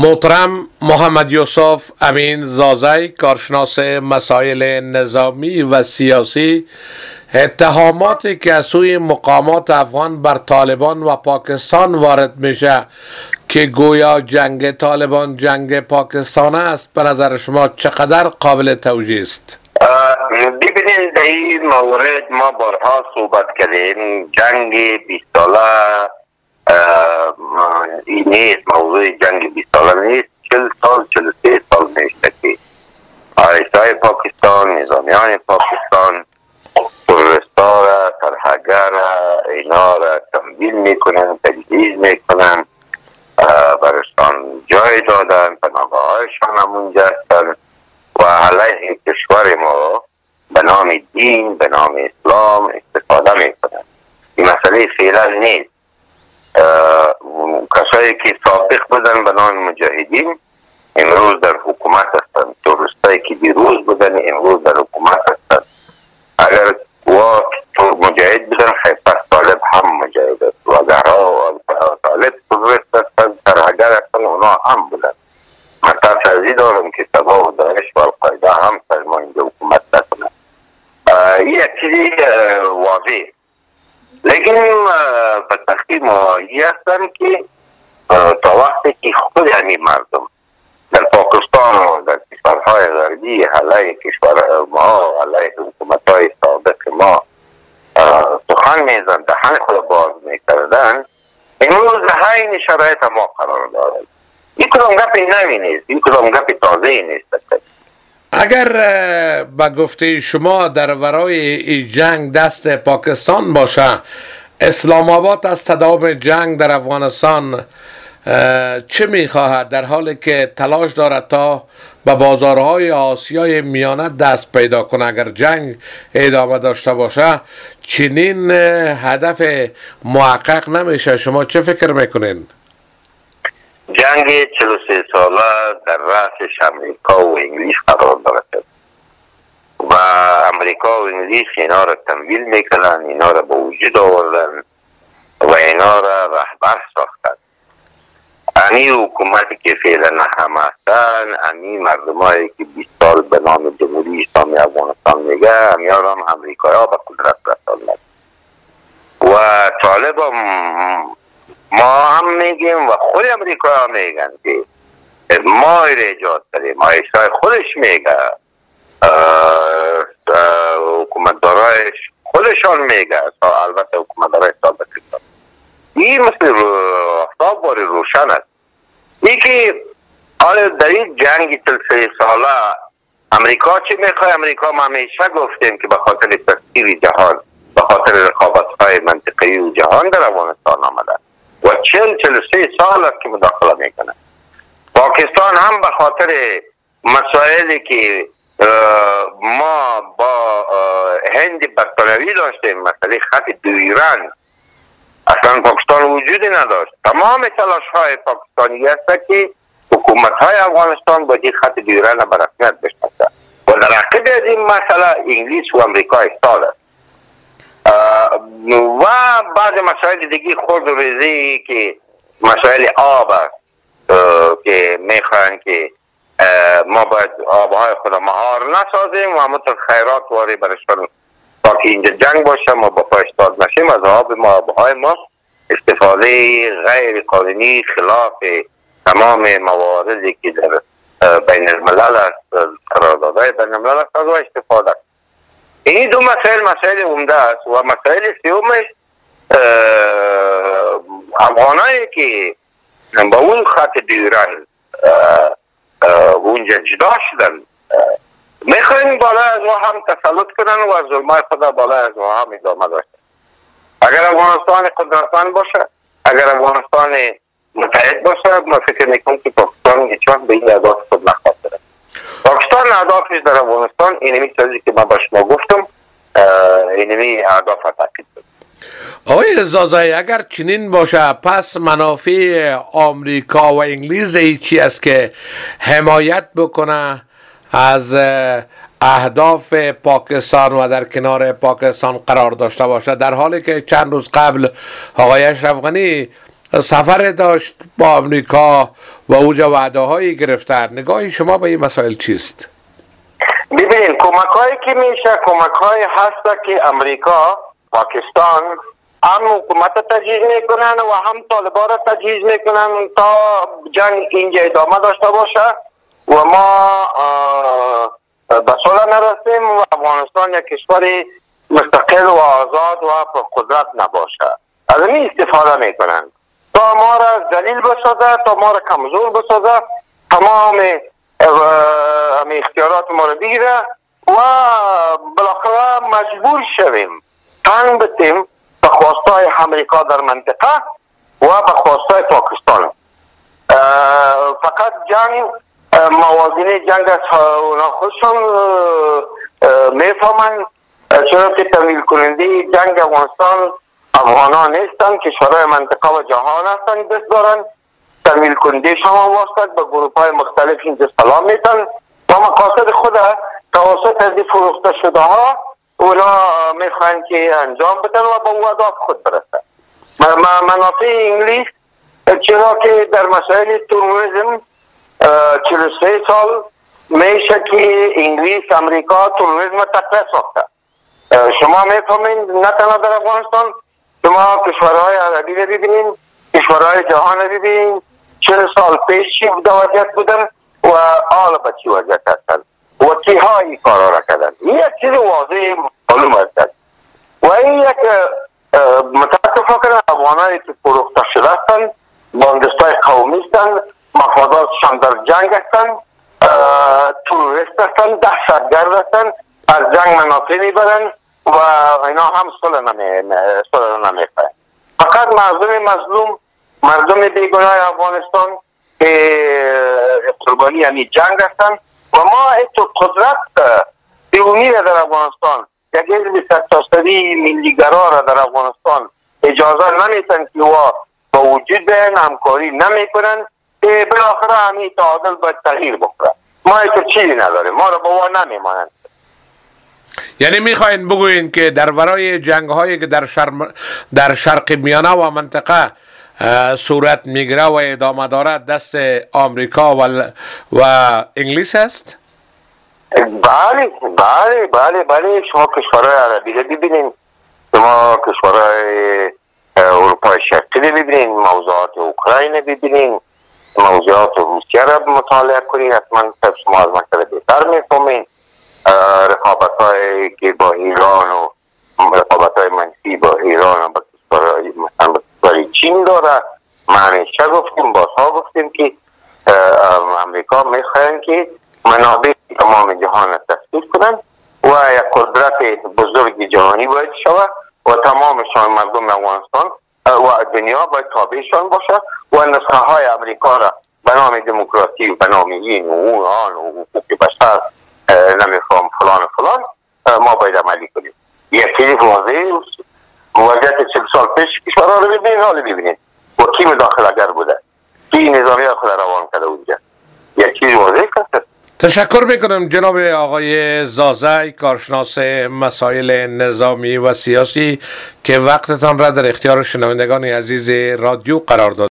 محترم محمد یوسف امین زازی، کارشناس مسائل نظامی و سیاسی، اتهاماتی که از سوی مقامات افغان بر طالبان و پاکستان وارد میشه که گویا جنگ طالبان جنگ پاکستان است، به نظر شما چقدر قابل توجیه است؟ ببینید، در این مورد ما بارها صحبت کردیم. جنگ 20 ساله این نیست، موضوع جنگ 20 ساله نیست. 40 سال 43 سال میشه که آیسای پاکستان، نظامیان پاکستان تروریستا را، ترهگر را، اینا را تمویل میکنن، تجهیز میکنن، برشان جای دادن، پناهگاه هایشان هم اونجا هستن و علیه کشور ما به نام دین، به نام اسلام استفاده میکنن. این مسئله فعلا نیست. کسایی که سابق بودن به نام مجاهدین امروز در حکومت هستند. تروریستایی که دیروز بودن امروز در حکومت هستند. اگر مجاهد بودن، پس طالب هم مجاهد است و اگر طالب تروریست هستند، ترهگر هستند، اونا هم بودن. من ترجیح دارم که تباه و داعش و القاعده هم سر ما اینجا حکومت نکنند. این یک چیزی واضح. لیکن به تحقیق مواجه هستن که تا وقتی که خود همین مردم در پاکستان و در کشورهای غربی علیه کشور ما، علیه حکومتهای سابق ما سخن میزن، دهن خود باز میکردن، امروز در این شرایط ما قرار دارد. این کدام گپی نمی نیست، این کدام گپی تازه نیست. اگر به گفته شما در ورای این جنگ دست پاکستان باشه، اسلام آباد از تداوم جنگ در افغانستان چه میخواهد، در حالی که تلاش دارد تا به بازارهای آسیای میانه دست پیدا کنه؟ اگر جنگ ادامه داشته باشه چنین هدف محقق نمیشه. شما چه فکر میکنین؟ جنگ 43 ساله در رأسش امریکا و انگلیس قرار دارد و امریکا و انگلیس اینا را تمویل میکنن، اینا را به وجود آوردن و اینا را رهبر ساختن. امی حکومتی که فعلا هم هستن، امی مردمایی که 20 سال به نام جمهوری اسلامی افغانستان میگه، امیها را هم امریکایی ها به قدرت رساندن و طالب ما هم میگیم و خود امریکایی ها میگن که ما ایجاد کردیم. آیسای خودش میگه، حکومتدارایش خودشان میگه، البته حکومتدارای سابق. این مثل آفتاب باری روشن است. این که حالا در این جنگ 43 ساله امریکا چی میخواه؟ امریکا ما همیشه گفتیم که به خاطر تسخیر جهان، به خاطر رقابت‌های منطقه‌ای و جهان در افغانستان آمده و 43 سال است که مداخله میکنه. پاکستان هم به خاطر مسائلی که ما با هند برطرفی داشتیم، مسئله خط ایران، اصلا پاکستان وجودی نداشت. تمام تلاش های پاکستانی است که حکومت های افغانستان با این خط ایران به رسمیت بشناسه و در عقب از این مسئله انگلیس و امریکا ایستاده و بعض مسائل دیگه خورد و ریزی که مسائل آب است که میخواهند که ما باید آبهای خود مهار نسازیم و همونطور خیرات واری برشان تا که اینجا جنگ باشه ما با پایستاد نشیم، از آبهای ما استفاده غیر قانونی خلاف تمام مواردی که در بین الملل است، قراردادهای بین الملل است، از استفاده. این دو مسائل عمده است و مسائل سومش افغانایی که با اون خط ایران اونجا جدا شدن میخواین بالا از ما هم تسلط کنن و از ظلمای خدا بالا از ما هم ادامه داشتن. اگر افغانستان قدرتمند باشه، اگر افغانستان متحد باشه، ما فکر میکنم که پاکستان هیچوقت به این اهداف خود نخواهد برسد. پاکستان اهدافش در افغانستان اینمی چیزی که من به شما گفتم، اینمی اهداف تاکید بود. آقای زازی، اگر چنین باشه پس منافع آمریکا و انگلیس چی است که حمایت بکنه از اهداف پاکستان و در کنار پاکستان قرار داشته باشه، در حالی که چند روز قبل آقای اشرف غنی سفر داشت با آمریکا و اوج وعده هایی گرفتن. نگاه شما به این مسائل چیست؟ ببینید کمک هایی که میشه کمک های هست که امریکا پاکستان هم حکومت تجهیز میکنن و هم طالبان را تجهیز میکنن تا جنگ اینجا ادامه داشته باشه و ما به صلح نرسیم و افغانستان یک کشور مستقل و آزاد و پرقدرت نباشه. از این استفاده میکنن تا ما را ذلیل بسازه، تا ما را کمزور بسازه، تمام اختیارات ما را بگیره و بالاخره مجبور شویم تن بتیم به خواستای امریکا در منطقه و به خواستای پاکستان. فقط جنگ موازین جنگ از اونا خودشون میفهمن، چرا که تمویل کننده جنگ افغانستان افغانان نیستن، کشورهای منطقه و جهان هستن دست دارن. تمویل کننده شما واسطه به گروه های مختلف اینجا سلام میتن و مقاصد خود توسط از فروخته شده ها اونا میخواین که انجام بدن و به وعدات خود برسن. منافع انگلیس چرا که در مسائل تروریسم 43 سال میشه که انگلیس امریکا تروریسم تقویت ساخته. شما میفهمین نه تنها در افغانستان، شما کشورهای عربی رو ببینین، کشورهای جهان رو ببینین 40 سال پیش چی وضعیت بودن و حالا به چی وضعیت هستن و کیها این کارا را کردن. این یک چیز واضح معلوم هستن و این یک متاسفانه کنه افغانایی که فروخته شده هستن، باندستای قومی هستن، مفاداتشان در جنگ هستن، تروریست هستن، دهشتگرد هستن، از جنگ منافع میبرن و اینا هم صلح نمیخواهن. فقط مردم مظلوم، مردم بیگناه افغانستان که قربانی همین جنگ هستن و ما اتو قدرت بیرونی در افغانستان یک حزب سرتاسری ملیگرا را در افغانستان اجازه نمیتن که با وجود بیان همکاری نمیکنن که بالاخره همین تعادل باید تغییر بکنه. ما اتو چیزی نداریم، ما را با نمیمانند. یعنی میخواین بگوین که در ورای جنگ هایی که در شرق میانه و منطقه صورت میگیره و ادامه دارد دست آمریکا و انگلیس است؟ بله شما کشورهای عربی رو ببینین، شما کشورهای اروپای شرقی رو ببینین، موضوعات اوکراین رو ببینین، موضوعات روسیه رو مطالعه کنین، حتما شما از مسئله بهتر میفهمین. رقابت هایی که با ایران و رقابت های منفی با ایران و با کشورهای چین داره. معنیشه گفتیم، بازها گفتیم که امریکا میخواین که منابع تمام جهان را تثبیت کنن و یک قدرت بزرگ جهانی باید شود و تمامشان مردم افغانستان و دنیا باید تابعشان باشه و نسخه های امریکا را به نام دموکراسی و به نام این و اون آن و حقوق بشر نمیفهم فلان ما باید عملی کنیم. یک چیز واضحه وضعیت 40 سال پیش کشورها رو ببینید، حالا ببینید و کی مداخله‌گر بوده، کی نظامی خود روان کرده اونجا. یک چیز واضحه است. تشکر میکنم جناب آقای زازی، کارشناس مسائل نظامی و سیاسی که وقتتان را در اختیار شنوندگان عزیز رادیو قرار داد.